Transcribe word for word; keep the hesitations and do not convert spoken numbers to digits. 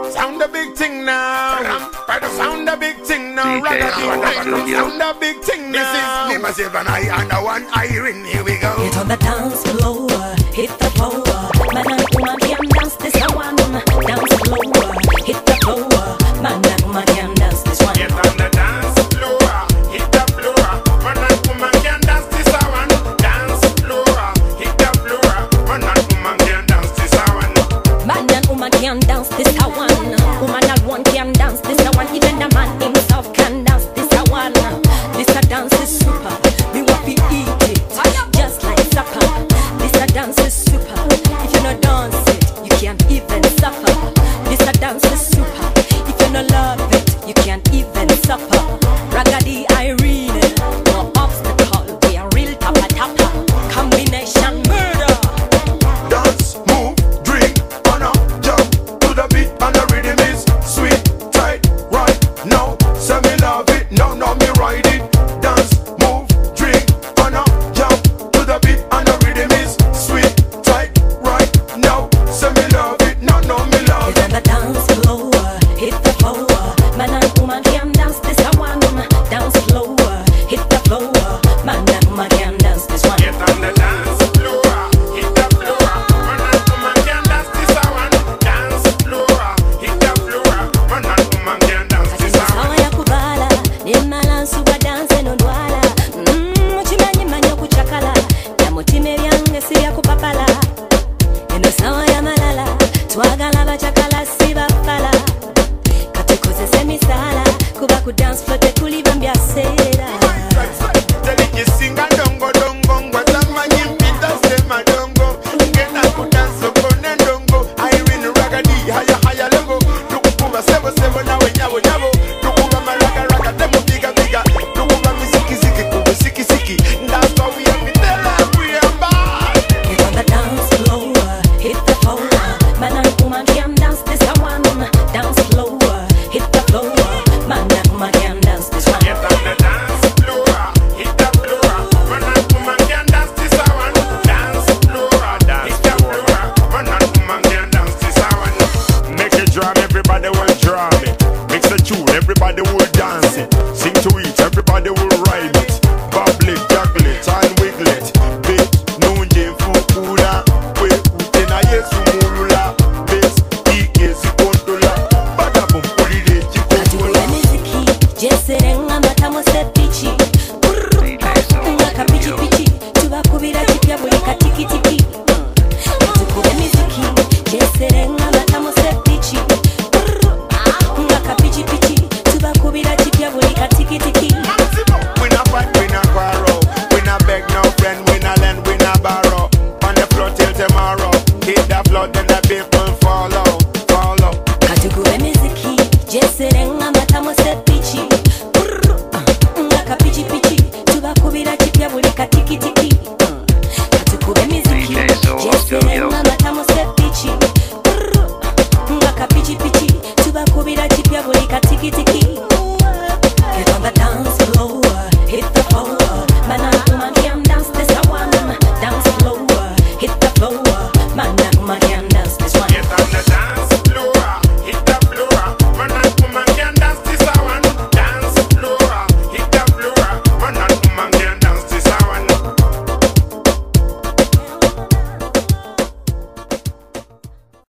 Sound a big thing now. Sound a big thing now. Sound a big thing now. This is me, myself, and I, and the one Irene. Here we go. Get on the dance floor, hit the floor. Man and woman can dance this one. Dance floor, hit the floor. Man and woman can dance this one. Get on the dance floor, hit the floor. Man and woman can dance this one. Dance floor, hit the floor. Man and woman can dance this one. Man and woman can dance this one. Woman and one can dance this one. Even the man himself can dance this one. This a dance is super. We want to eat it just like supper. This a dance is super. If you no dance it, you can't even suffer. This a dance is super. If you no love it, you can't even suffer. Raggedy Irene, no obstacle. We are real tappa tappa. Combination murder. Dance, move, drink, and a jump to the beat and the rhythm is sweet, tight, right now. Say me love it, now now me ride it. Dance, move, drink, and a jump to the beat and the rhythm is sweet, tight, right now. Say me love it, now now me love Get on it. the dance floor, hit the floor. Man and woman can dance this one. Dance floor, hit the floor. Man and woman can dance this one. Get on the dance floor, hit the floor. Man and woman can dance this one. Dance floor, hit the floor. Man and woman can dance this one. Sawa ya kubala, ni malansu wa dance no dwala. Mmm, muchimanyi manyo kuchakala. Na mutime byange si ya kupapala. Eno sawa ya malala, twagala bachakala si bafala. Katukozese misala, kuba ku dance floor tekuli bambya sera. Singa dongo dongo ngwazamanyi mpita sema dongo ngena kudanso kone dongo Irene Raggedy haya haya longo tukukuba sebo sebo nawe nyabo nyabo tukuba maraga raga demo biga biga tukuba misiki siki kubu siki siki that's why we have to tell them we are bad. Get on the dance floor, hit the floor. Man and woman can dance this one. Dance floor, hit the floor. Man and woman can dance this one. Get on the dance floor, hit the floor. Man and woman can dance this one. Dance floor, dance floor. Man and woman can dance this one. Make it drum, everybody will drum it. Mix a tune, everybody will dance it. Sing to it, everybody will rhyme it. Bubble it, juggle it, and wiggle it. Bit, nunje, fukula. We utena yesu mulula. Bass, ike, sikondola. Badabum, ulile, Katikula jikondola. miziki, jeserenga matamo sepichi. Nga pichi pichi, tubakubira chipya buli katiki tiki. Katikula miziki, jeserenga matamo sepichi. Nga pichi pichi, tubakubira chipya buli katiki tiki. We not fight, we not quarrel. We not beg no friend, we not lend, we not borrow. On the floor till tomorrow. Hit the floor, then the people follow, follow. Katikula miziki, jeserenga matamo sepichi. Nga pichi pichi, tubakubira chipya buli katiki tiki. Katikula miziki, jeserenga matamo sepichi. Nga pichi pichi, tubakubira chipya buli katiki tiki.